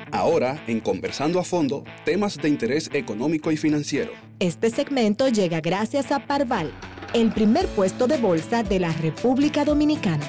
Ahora, en Conversando a Fondo, temas de interés económico y financiero. Este segmento llega gracias a Parval, el primer puesto de bolsa de la República Dominicana.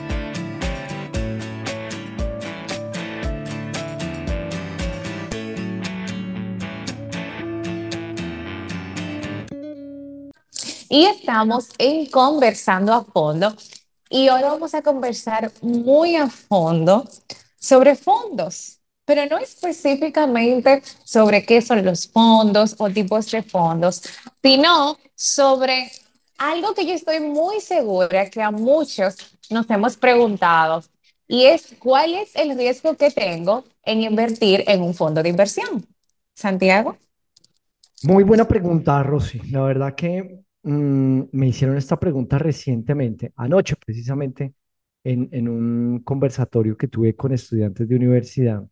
Y estamos en Conversando a Fondo. Y hoy vamos a conversar muy a fondo sobre fondos, pero no específicamente sobre qué son los fondos o tipos de fondos, sino sobre algo que yo estoy muy segura que a muchos nos hemos preguntado, y es ¿cuál es el riesgo que tengo en invertir en un fondo de inversión? Santiago. Muy buena pregunta, Rosy. La verdad que me hicieron esta pregunta recientemente, anoche precisamente, en un conversatorio que tuve con estudiantes de universidad.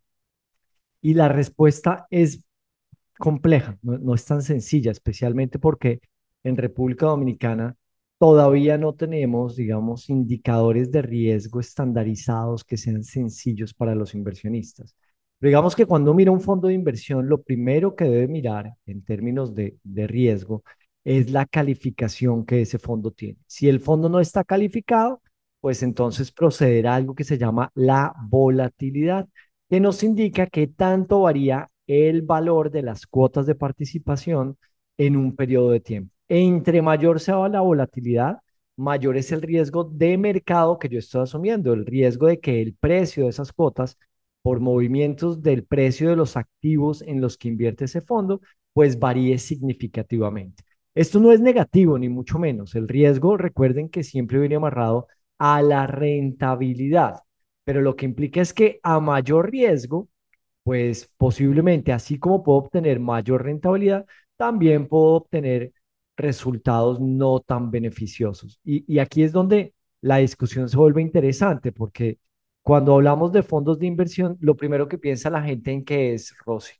Y la respuesta es compleja, no es tan sencilla, especialmente porque en República Dominicana todavía no tenemos, digamos, indicadores de riesgo estandarizados que sean sencillos para los inversionistas. Pero digamos que cuando mira un fondo de inversión, lo primero que debe mirar en términos de riesgo es la calificación que ese fondo tiene. Si el fondo no está calificado, pues entonces procederá a algo que se llama la volatilidad, que nos indica qué tanto varía el valor de las cuotas de participación en un periodo de tiempo. Entre mayor sea la volatilidad, mayor es el riesgo de mercado que yo estoy asumiendo, el riesgo de que el precio de esas cuotas por movimientos del precio de los activos en los que invierte ese fondo, pues varíe significativamente. Esto no es negativo, ni mucho menos. El riesgo, recuerden que siempre viene amarrado a la rentabilidad, pero lo que implica es que a mayor riesgo, pues posiblemente, así como puedo obtener mayor rentabilidad, también puedo obtener resultados no tan beneficiosos. Y aquí es donde la discusión se vuelve interesante, porque cuando hablamos de fondos de inversión, lo primero que piensa la gente en qué es, Rosy.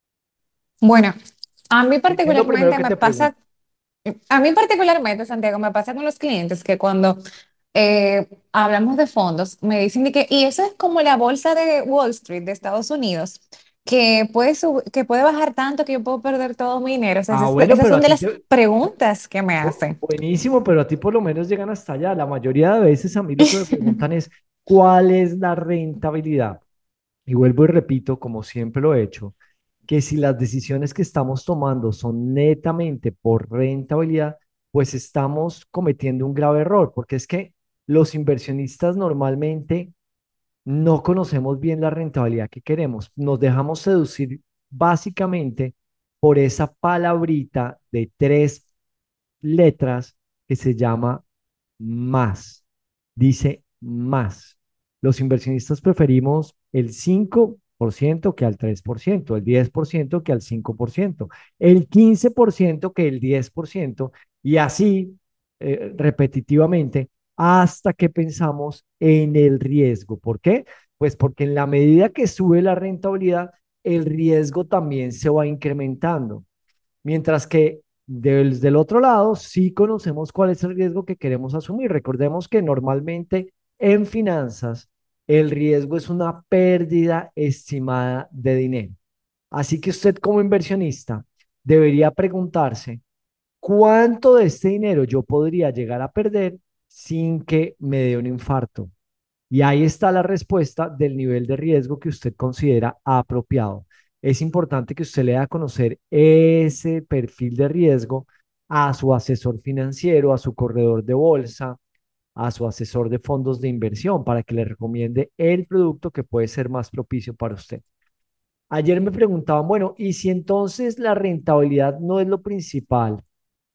Bueno, a mí ¿Qué es lo primero particularmente que me te pregunto? pasa, a mí particularmente, Santiago, me pasa con los clientes que cuando hablamos de fondos, me dicen de que, y eso es como la bolsa de Wall Street de Estados Unidos, que puede, que puede bajar tanto que yo puedo perder todo mi dinero. O sea, Ah, bueno, esas pero son a de ti las te... preguntas que me hacen. Buenísimo, pero a ti por lo menos llegan hasta allá. La mayoría de veces a mí lo que me preguntan es, ¿cuál es la rentabilidad? Y vuelvo y repito, como siempre lo he hecho, que si las decisiones que estamos tomando son netamente por rentabilidad, pues estamos cometiendo un grave error, porque es que los inversionistas normalmente no conocemos bien la rentabilidad que queremos. Nos dejamos seducir básicamente por esa palabrita de tres letras que se llama más. Dice más. Los inversionistas preferimos el 5% que al 3%, el 10% que al 5%, el 15% que el 10%, y así repetitivamente hasta que pensamos en el riesgo. ¿Por qué? Pues porque en la medida que sube la rentabilidad, el riesgo también se va incrementando. Mientras que desde el otro lado, sí conocemos cuál es el riesgo que queremos asumir. Recordemos que normalmente en finanzas el riesgo es una pérdida estimada de dinero. Así que usted como inversionista debería preguntarse cuánto de este dinero yo podría llegar a perder sin que me dé un infarto. Y ahí está la respuesta del nivel de riesgo que usted considera apropiado. Es importante que usted le dé a conocer ese perfil de riesgo a su asesor financiero, a su corredor de bolsa, a su asesor de fondos de inversión para que le recomiende el producto que puede ser más propicio para usted. Ayer me preguntaban, bueno, ¿y si entonces la rentabilidad no es lo principal?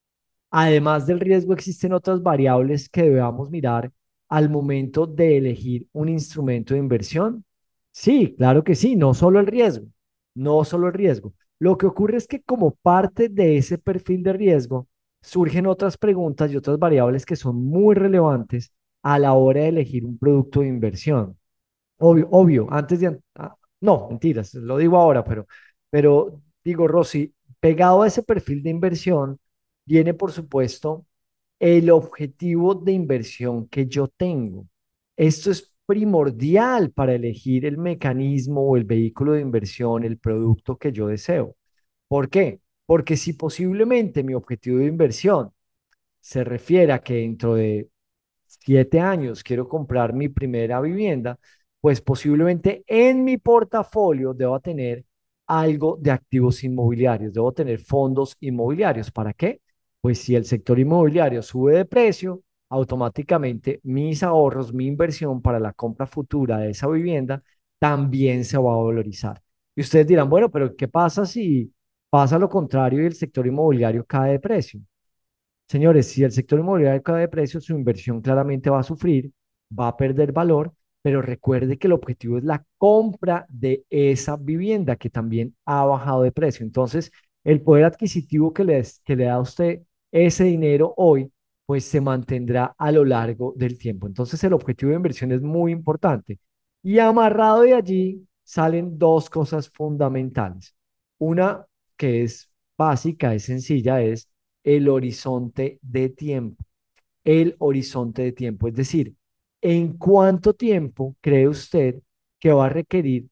Además del riesgo, existen otras variables que debamos mirar al momento de elegir un instrumento de inversión. Sí, claro que sí, no solo el riesgo, no solo el riesgo. Lo que ocurre es que como parte de ese perfil de riesgo, surgen otras preguntas y otras variables que son muy relevantes a la hora de elegir un producto de inversión. Obvio, antes de... no, mentiras, lo digo ahora, pero digo, Rosy, pegado a ese perfil de inversión, viene, por supuesto, el objetivo de inversión que yo tengo. Esto es primordial para elegir el mecanismo o el vehículo de inversión, el producto que yo deseo. ¿Por qué? Porque si posiblemente mi objetivo de inversión se refiere a que dentro de 7 años quiero comprar mi primera vivienda, pues posiblemente en mi portafolio debo tener algo de activos inmobiliarios, debo tener fondos inmobiliarios. ¿Para qué? Pues si el sector inmobiliario sube de precio, automáticamente mis ahorros, mi inversión para la compra futura de esa vivienda también se va a valorizar. Y ustedes dirán, bueno, pero ¿qué pasa si pasa lo contrario y el sector inmobiliario cae de precio? Señores, si el sector inmobiliario cae de precio, su inversión claramente va a sufrir, va a perder valor, pero recuerde que el objetivo es la compra de esa vivienda que también ha bajado de precio. Entonces, el poder adquisitivo que le da a usted ese dinero hoy, pues se mantendrá a lo largo del tiempo. Entonces, el objetivo de inversión es muy importante. Y amarrado de allí salen dos cosas fundamentales. Una que es básica, es sencilla, es el horizonte de tiempo. El horizonte de tiempo, es decir, ¿en cuánto tiempo cree usted que va a requerir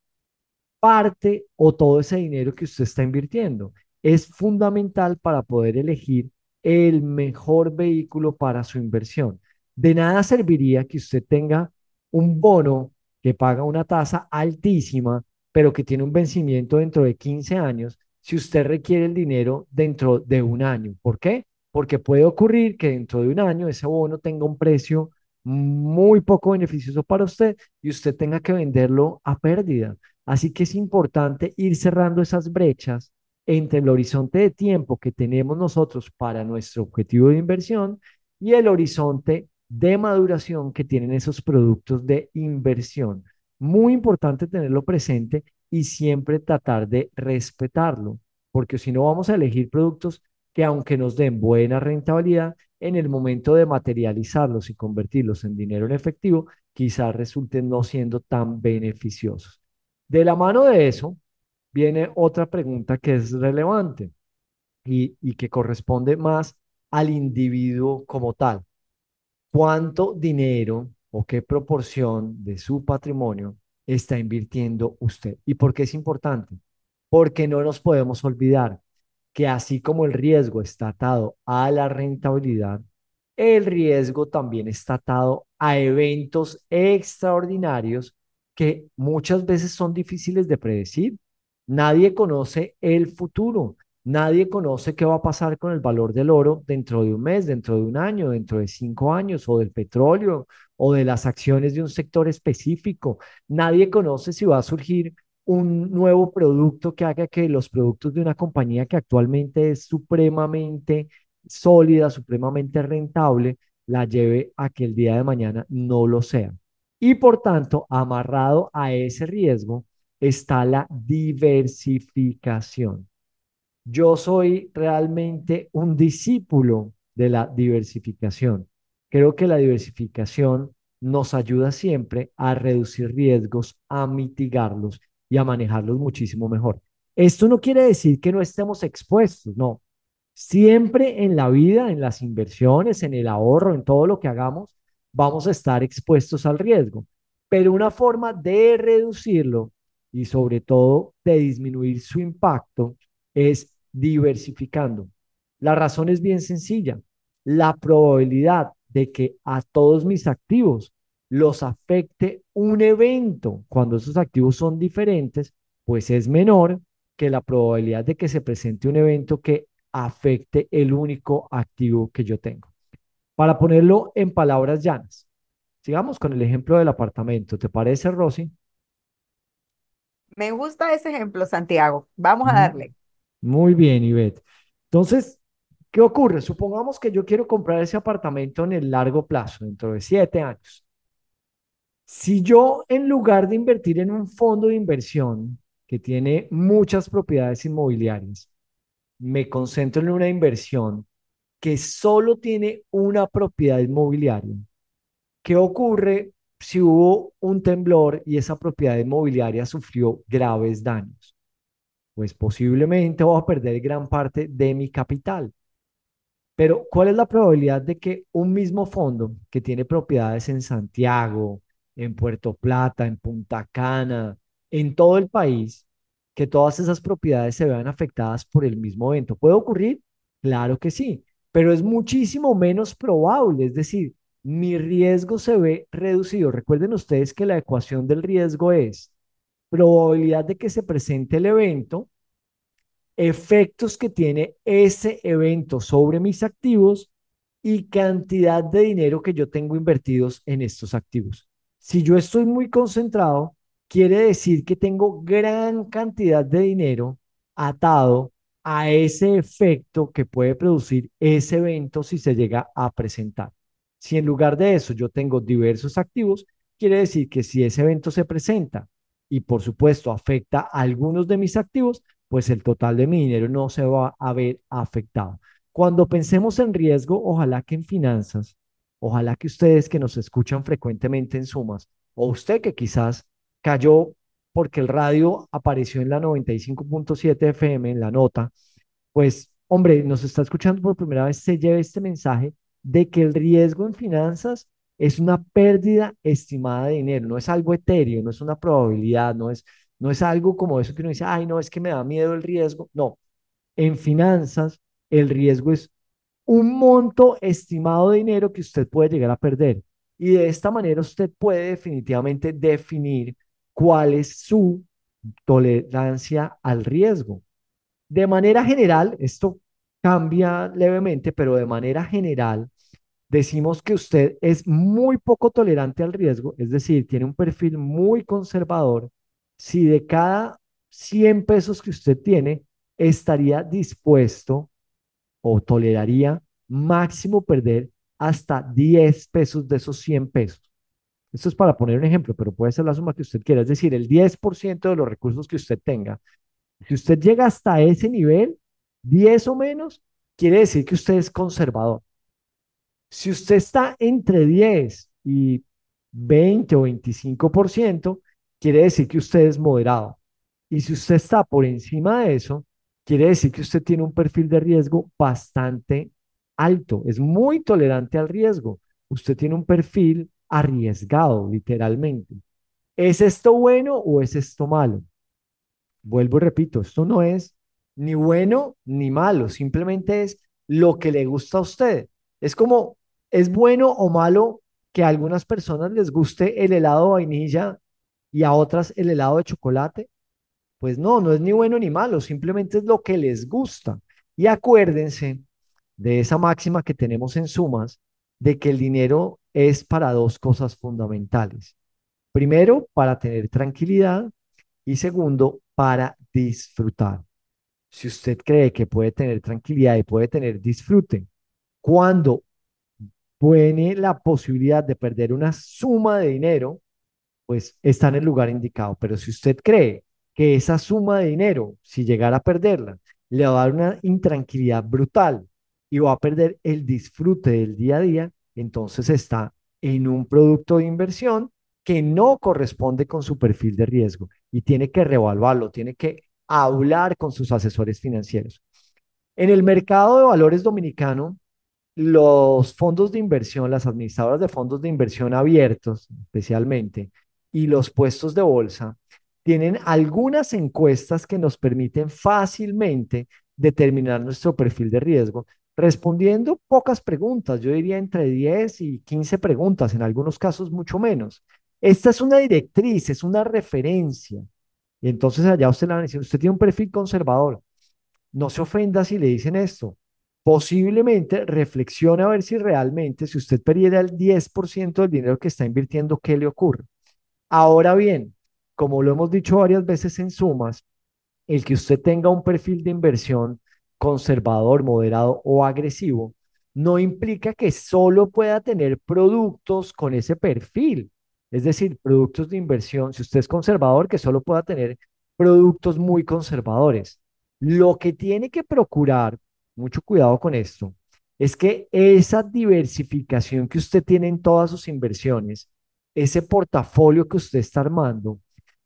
parte o todo ese dinero que usted está invirtiendo? Es fundamental para poder elegir el mejor vehículo para su inversión. De nada serviría que usted tenga un bono que paga una tasa altísima, pero que tiene un vencimiento dentro de 15 años, si usted requiere el dinero dentro de un año. ¿Por qué? Porque puede ocurrir que dentro de un año ese bono tenga un precio muy poco beneficioso para usted y usted tenga que venderlo a pérdida. Así que es importante ir cerrando esas brechas entre el horizonte de tiempo que tenemos nosotros para nuestro objetivo de inversión y el horizonte de maduración que tienen esos productos de inversión. Muy importante tenerlo presente y siempre tratar de respetarlo, porque si no vamos a elegir productos que aunque nos den buena rentabilidad, en el momento de materializarlos y convertirlos en dinero en efectivo, quizás resulten no siendo tan beneficiosos. De la mano de eso, viene otra pregunta que es relevante y que corresponde más al individuo como tal. ¿Cuánto dinero o qué proporción de su patrimonio está invirtiendo usted? ¿Y por qué es importante? Porque no nos podemos olvidar que así como el riesgo está atado a la rentabilidad, el riesgo también está atado a eventos extraordinarios que muchas veces son difíciles de predecir. Nadie conoce el futuro. Nadie conoce qué va a pasar con el valor del oro dentro de un mes, dentro de un año, dentro de 5 años, o del petróleo, o de las acciones de un sector específico. Nadie conoce si va a surgir un nuevo producto que haga que los productos de una compañía que actualmente es supremamente sólida, supremamente rentable, la lleve a que el día de mañana no lo sea. Y por tanto, amarrado a ese riesgo está la diversificación. Yo soy realmente un discípulo de la diversificación. Creo que la diversificación nos ayuda siempre a reducir riesgos, a mitigarlos y a manejarlos muchísimo mejor. Esto no quiere decir que no estemos expuestos, no. Siempre en la vida, en las inversiones, en el ahorro, en todo lo que hagamos, vamos a estar expuestos al riesgo. Pero una forma de reducirlo y sobre todo de disminuir su impacto es diversificando. La razón es bien sencilla. La probabilidad de que a todos mis activos los afecte un evento cuando esos activos son diferentes, pues es menor que la probabilidad de que se presente un evento que afecte el único activo que yo tengo. Para ponerlo en palabras llanas, sigamos con el ejemplo del apartamento. ¿Te parece, Rosy? Me gusta ese ejemplo, Santiago. Vamos a Mm, darle. Muy bien, Ivette. Entonces, ¿qué ocurre? Supongamos que yo quiero comprar ese apartamento en el largo plazo, dentro de 7 años. Si yo, en lugar de invertir en un fondo de inversión que tiene muchas propiedades inmobiliarias, me concentro en una inversión que solo tiene una propiedad inmobiliaria, ¿qué ocurre si hubo un temblor y esa propiedad inmobiliaria sufrió graves daños? Pues posiblemente voy a perder gran parte de mi capital. Pero ¿cuál es la probabilidad de que un mismo fondo que tiene propiedades en Santiago, en Puerto Plata, en Punta Cana, en todo el país, que todas esas propiedades se vean afectadas por el mismo evento. ¿Puede ocurrir? Claro que sí, pero es muchísimo menos probable, es decir, mi riesgo se ve reducido. Recuerden ustedes que la ecuación del riesgo es probabilidad de que se presente el evento, efectos que tiene ese evento sobre mis activos y cantidad de dinero que yo tengo invertidos en estos activos. Si yo estoy muy concentrado, quiere decir que tengo gran cantidad de dinero atado a ese efecto que puede producir ese evento si se llega a presentar. Si en lugar de eso yo tengo diversos activos, quiere decir que si ese evento se presenta y por supuesto afecta a algunos de mis activos, pues el total de mi dinero no se va a ver afectado. Cuando pensemos en riesgo, ojalá que en finanzas, ojalá que ustedes que nos escuchan frecuentemente en Sumas, o usted que quizás cayó porque el radio apareció en la 95.7 FM, en la nota, pues hombre, nos está escuchando por primera vez, se lleve este mensaje de que el riesgo en finanzas es una pérdida estimada de dinero, no es algo etéreo, no es una probabilidad, no es algo como eso que uno dice, ay, no, es que me da miedo el riesgo. No, en finanzas el riesgo es un monto estimado de dinero que usted puede llegar a perder. Y de esta manera usted puede definitivamente definir cuál es su tolerancia al riesgo. De manera general, esto cambia levemente, pero de manera general, decimos que usted es muy poco tolerante al riesgo, es decir, tiene un perfil muy conservador. Si de cada 100 pesos que usted tiene, estaría dispuesto o toleraría máximo perder hasta 10 pesos de esos 100 pesos. Esto es para poner un ejemplo, pero puede ser la suma que usted quiera, es decir, el 10% de los recursos que usted tenga. Si usted llega hasta ese nivel, 10 o menos, quiere decir que usted es conservador. Si usted está entre 10 y 20 o 25%, quiere decir que usted es moderado. Y si usted está por encima de eso, quiere decir que usted tiene un perfil de riesgo bastante alto, es muy tolerante al riesgo. Usted tiene un perfil arriesgado, literalmente. ¿Es esto bueno o es esto malo? Vuelvo y repito, esto no es ni bueno ni malo, simplemente es lo que le gusta a usted. Es como, ¿es bueno o malo que a algunas personas les guste el helado de vainilla y a otras el helado de chocolate? Pues no, no es ni bueno ni malo, simplemente es lo que les gusta. Y acuérdense de esa máxima que tenemos en Sumas, de que el dinero es para dos cosas fundamentales. Primero, para tener tranquilidad y segundo, para disfrutar. Si usted cree que puede tener tranquilidad y puede tener disfrute, cuando tiene la posibilidad de perder una suma de dinero, pues está en el lugar indicado. Pero si usted cree que esa suma de dinero, si llegara a perderla, le va a dar una intranquilidad brutal y va a perder el disfrute del día a día, entonces está en un producto de inversión que no corresponde con su perfil de riesgo y tiene que reevaluarlo, tiene que hablar con sus asesores financieros. En el mercado de valores dominicano, los fondos de inversión, las administradoras de fondos de inversión abiertos especialmente, y los puestos de bolsa, tienen algunas encuestas que nos permiten fácilmente determinar nuestro perfil de riesgo, respondiendo pocas preguntas, yo diría entre 10 y 15 preguntas, en algunos casos mucho menos. Esta es una directriz, es una referencia. Y entonces allá usted le va a decir, usted tiene un perfil conservador, no se ofenda si le dicen esto. Posiblemente reflexione a ver si realmente, si usted perdiera el 10% del dinero que está invirtiendo, ¿qué le ocurre? Ahora bien, como lo hemos dicho varias veces en Sumas, el que usted tenga un perfil de inversión conservador, moderado o agresivo, no implica que solo pueda tener productos con ese perfil. Es decir, productos de inversión, si usted es conservador, que solo pueda tener productos muy conservadores. Lo que tiene que procurar, mucho cuidado con esto, es que esa diversificación que usted tiene en todas sus inversiones, ese portafolio que usted está armando,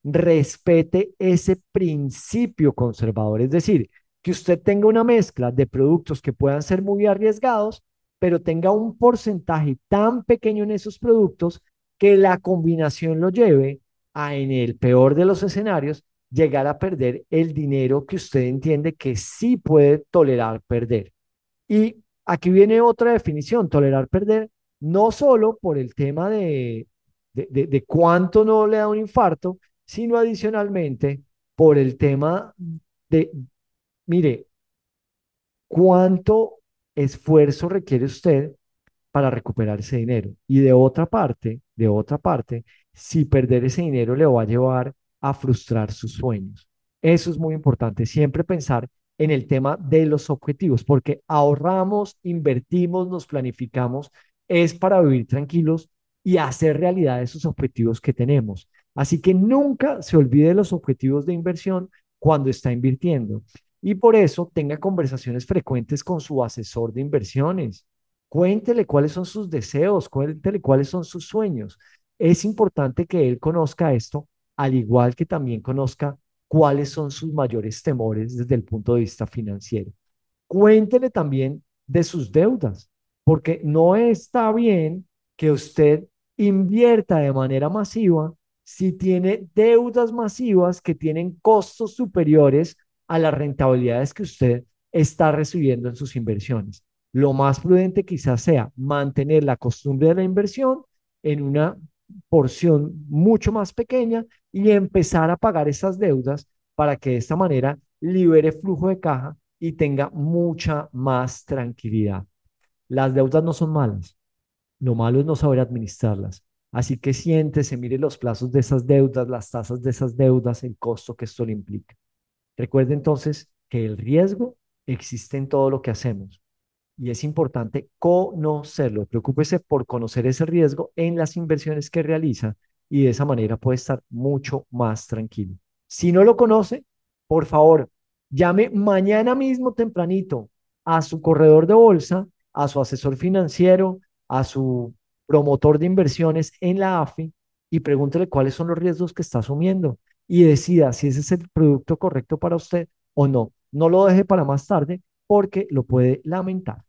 respete ese principio conservador. Es decir, que usted tenga una mezcla de productos que puedan ser muy arriesgados, pero tenga un porcentaje tan pequeño en esos productos que la combinación lo lleve a, en el peor de los escenarios, llegar a perder el dinero que usted entiende que sí puede tolerar perder. Y aquí viene otra definición: tolerar perder, no solo por el tema de cuánto no le da un infarto, sino adicionalmente por el tema de, mire, cuánto esfuerzo requiere usted para recuperar ese dinero. Y de otra parte, si perder ese dinero le va a llevar a frustrar sus sueños. Eso es muy importante, siempre pensar en el tema de los objetivos, porque ahorramos, invertimos, nos planificamos, es para vivir tranquilos y hacer realidad esos objetivos que tenemos. Así que nunca se olvide de los objetivos de inversión cuando está invirtiendo. Y por eso tenga conversaciones frecuentes con su asesor de inversiones. Cuéntele cuáles son sus deseos, cuéntele cuáles son sus sueños. Es importante que él conozca esto, al igual que también conozca cuáles son sus mayores temores desde el punto de vista financiero. Cuéntele también de sus deudas, porque no está bien que usted invierta de manera masiva si tiene deudas masivas que tienen costos superiores a las rentabilidades que usted está recibiendo en sus inversiones. Lo más prudente quizás sea mantener la costumbre de la inversión en una porción mucho más pequeña y empezar a pagar esas deudas para que de esta manera libere flujo de caja y tenga mucha más tranquilidad. Las deudas no son malas, lo malo es no saber administrarlas. Así que siéntese, mire los plazos de esas deudas, las tasas de esas deudas, el costo que esto le implica. Recuerde entonces que el riesgo existe en todo lo que hacemos y es importante conocerlo. Preocúpese por conocer ese riesgo en las inversiones que realiza y de esa manera puede estar mucho más tranquilo. Si no lo conoce, por favor, llame mañana mismo tempranito a su corredor de bolsa, a su asesor financiero, a su promotor de inversiones en la AFI y pregúntele cuáles son los riesgos que está asumiendo y decida si ese es el producto correcto para usted o no. No lo deje para más tarde porque lo puede lamentar.